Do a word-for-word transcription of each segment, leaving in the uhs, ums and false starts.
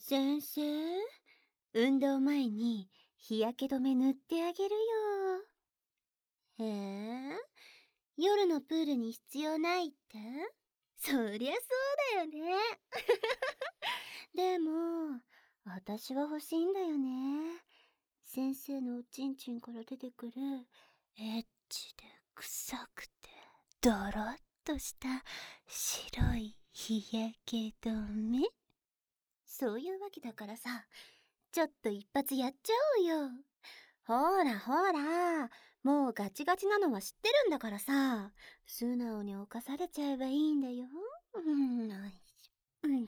先生、運動前に日焼け止め塗ってあげるよ。へえ、夜のプールに必要ないって？そりゃそうだよね。でも、私は欲しいんだよね。先生のおちんちんから出てくるエッチで臭くてドロッとした白い日焼け止め。そういうわけだからさ、ちょっと一発やっちゃおうよ。ほらほら、もうガチガチなのは知ってるんだからさ、素直に犯されちゃえばいいんだよ。うん、よいしょ。うんと。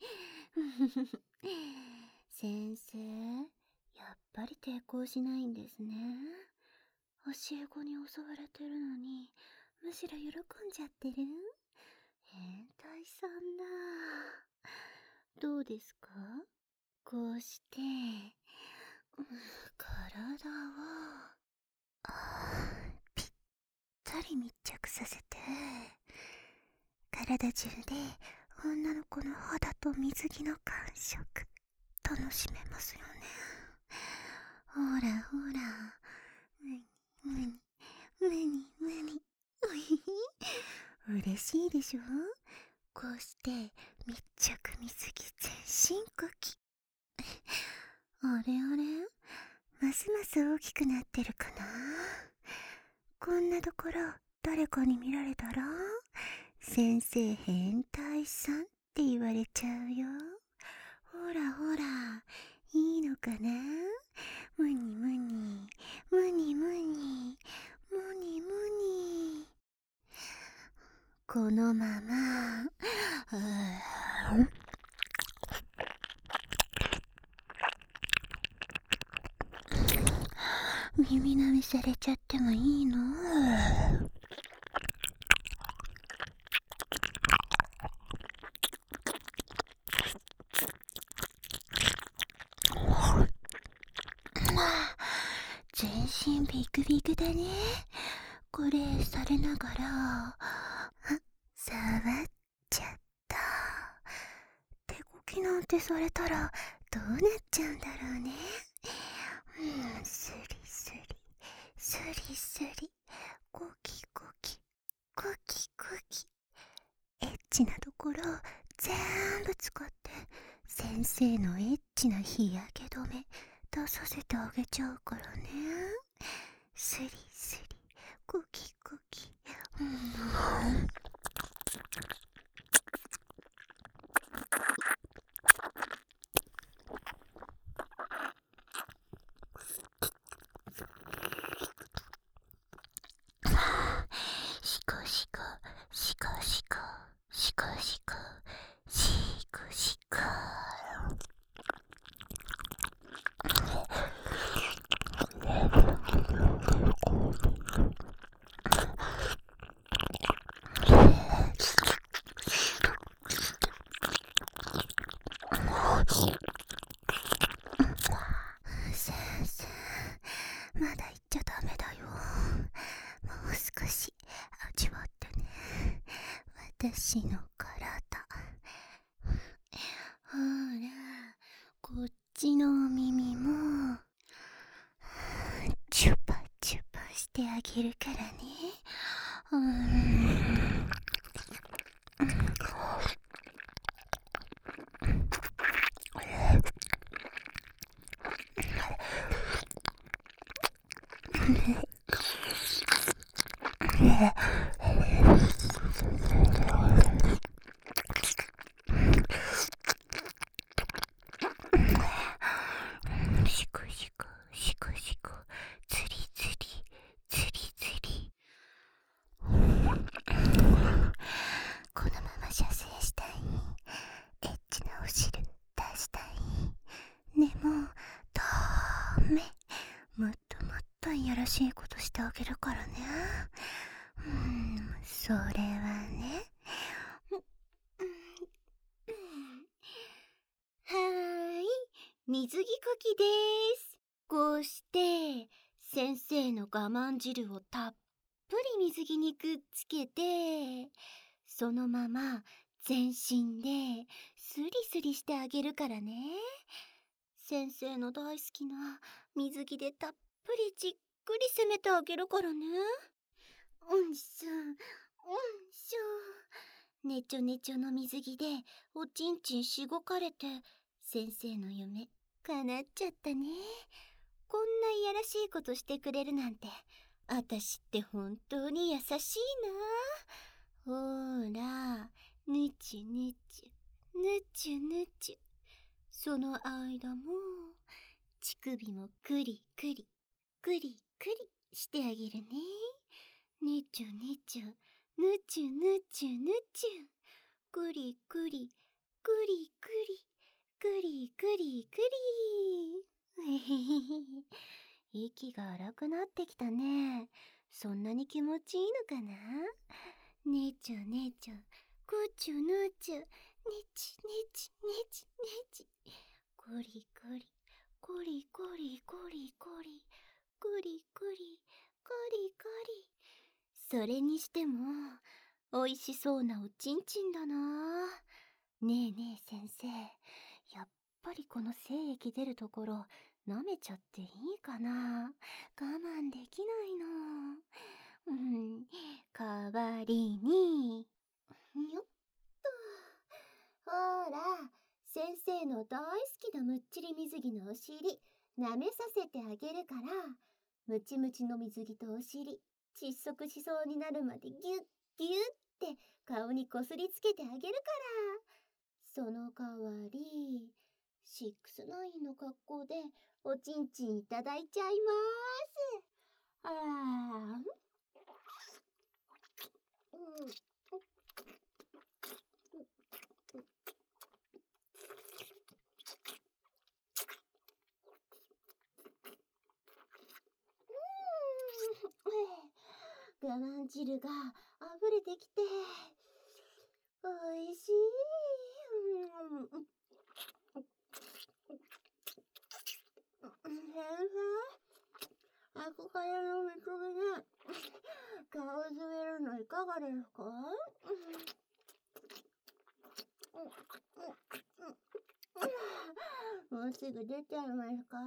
先生、やっぱり抵抗しないんですね。教え子に襲われてるのに、むしろ喜んじゃってる？変態さんだ。どうですか？こうして、うん、体を、あーぴったり密着させて、体中で女の子の肌と水着の感触、楽しめますよね。ほらほら、むにむに、むにむに、うひひ。嬉しいでしょ？こうして密着水着全身呼吸。あれあれ、ますます大きくなってるかな。こんなところ誰かに見られたら、先生変態さんって言われちゃうよ。ほらほら、いいのかな。むにむに、むにむに、むにむに。このまま、耳舐めされちゃってもいいの？全身ビクビクだね。これされながら、あ、触っちゃった。手こきなんてされたらどうなっちゃうんだろうね。うん、スリスリ、スリスリ、コキコキ、コキコキ。エッチなところ全部使って先生のエッチな日焼け止め出させてあげちゃうからね。スリスリ、コキコキ、うん、シコシコ、シコシコ、シコシコ、シコシコ。先生、まだ言っちゃダメだよ。もう少し味わってね、私の体。ほら、こっちのお耳もチュパチュパしてあげるからね。うーん、シコシコ、シコシコ、ズリズリ、ズリズリ。このまま射精したい。エッチなお汁出したい。でもダメ。もっともっといやらしいことしてあげるからね。うん、それはね、はーい、水着こきでーす。こうして先生の我慢汁をたっぷり水着にくっつけて、そのまま全身でスリスリしてあげるからね。先生の大好きな水着でたっぷりじっくり攻めてあげるからね。うんしょ、うんしょ。ねちょねちょの水着でおちんちんしごかれて、先生の夢叶っちゃったね。こんないやらしいことしてくれるなんて、あたしって本当に優しいな。ほーら、ぬちゅぬちゅ、ぬちゅぬちゅ。その間も、乳首もくりくり、くりくりしてあげるね。ねちゅねちゅ、ぬちゅぬちゅぬちゅ。くりくり、くりくり、くりくりくり。へへへへ。息が荒くなってきたね。そんなに気持ちいいのかな。ねちゅねちゅ、くちゅぬちゅ、ねちねちねちねち。くりくり、くりくりくりくり、くりくり、くりくり。それにしても、おいしそうなおちんちんだな。ねえねえ先生、やっぱりこの精液出るところ、舐めちゃっていいかな。我慢できないの。うん、代わりに、よっと。ほら、先生の大好きなむっちり水着のお尻、舐めさせてあげるから、ムチムチの水着とお尻、窒息しそうになるまでギュッギュッって顔にこすりつけてあげるから。その代わり、シックスナインの格好でおちんちんいただいちゃいまーす。あーん。うん。我慢汁が溢れてきて、おいしい。うん。先生、憧れの水着で顔詰めるのいかがですか？もうすぐ出ちゃいますか？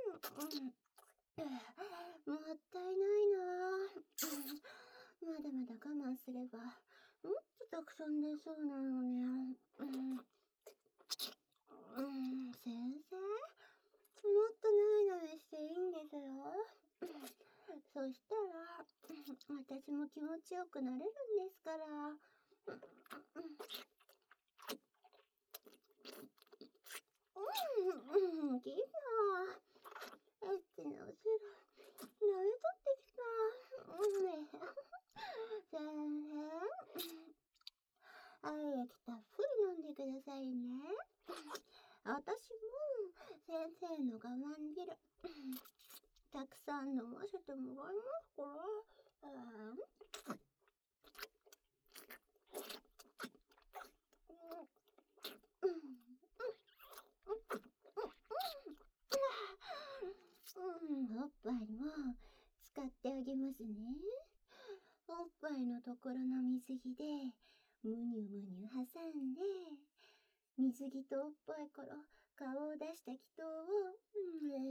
もったいないな。まだまだ我慢すれば、もっとたくさん出そうなのに。うん、うん、先生、もっとないなめしていいんですよ。そしたら、私も気持ちよくなれるんですから。うん、うん、キーパー。エッチな後ろ、舐めとってきた。うんね。先生、あい液たっぷり飲んでくださいね。私も先生の我慢汁、たくさん飲ませてもらいますから。うん。うん、おっぱいも使ってあげますね。おっぱいのところの水着でむにゅむにゅ挟んで、水着とおっぱいから顔を出した気筒を、うん、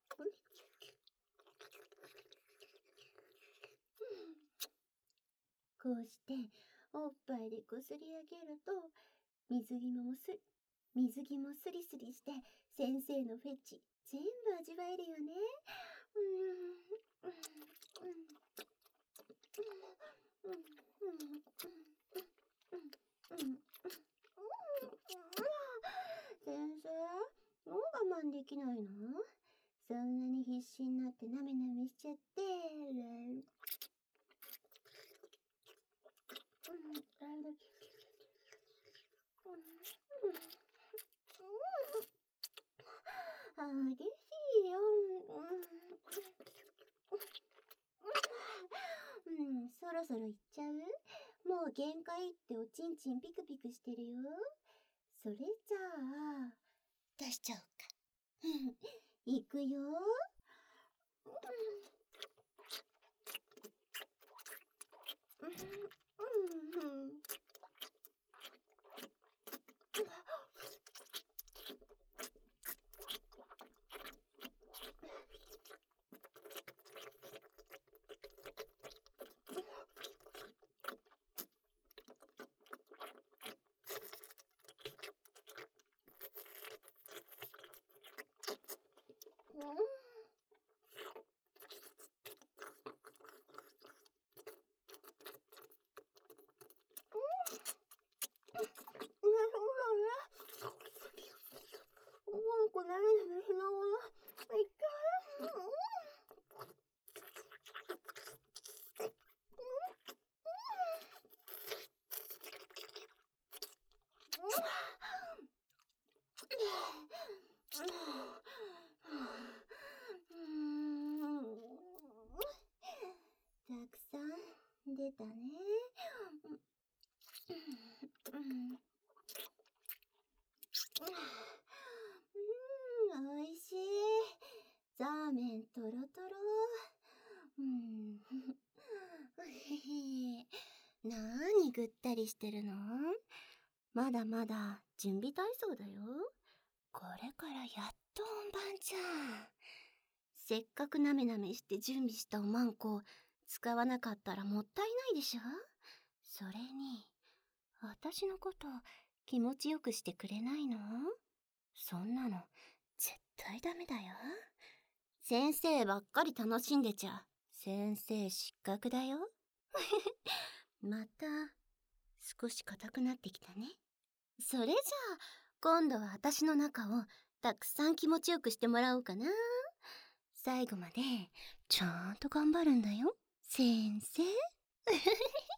こうしておっぱいでこすり上げると、水着もす水着もスリスリして先生のフェチ全部味わえるよね。うん、うん、うん、うん、うん、うん、うん、うん。先生、もう我慢できないの？そんなに必死になってなめなめしちゃって。激しいよ。うん、そろそろ行っちゃう？もう限界っておちんちんピクピクしてるよ。それじゃあ、出しちゃおうか。行くよ。 うん、おいしい。ザーメントロトロ。うん。なーにぐったりしてるの？まだまだ準備体操だよ。これからやっと本番じゃん。せっかくなめなめして準備したおまんこ使わなかったらもったいないでしょ。それに私のこと気持ちよくしてくれないの？そんなの絶対ダメだよ。先生ばっかり楽しんでちゃ先生失格だよ。また少し硬くなってきたね。それじゃあ今度は私の中をたくさん気持ちよくしてもらおうかな。最後までちゃんと頑張るんだよ先生。